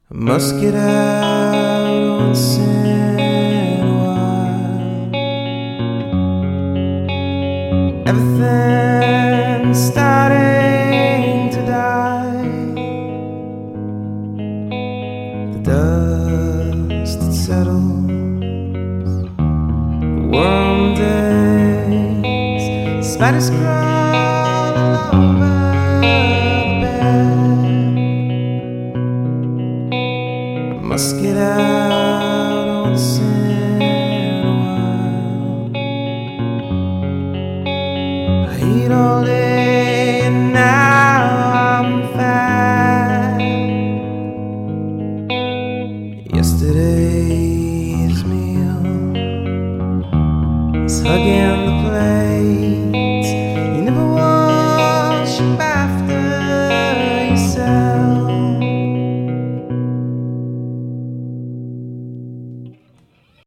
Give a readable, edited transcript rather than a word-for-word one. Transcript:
I must get out once in a while. Everything's starting to die. The dust that settles, the worm days, spiders crawl all over the bed. I must get out.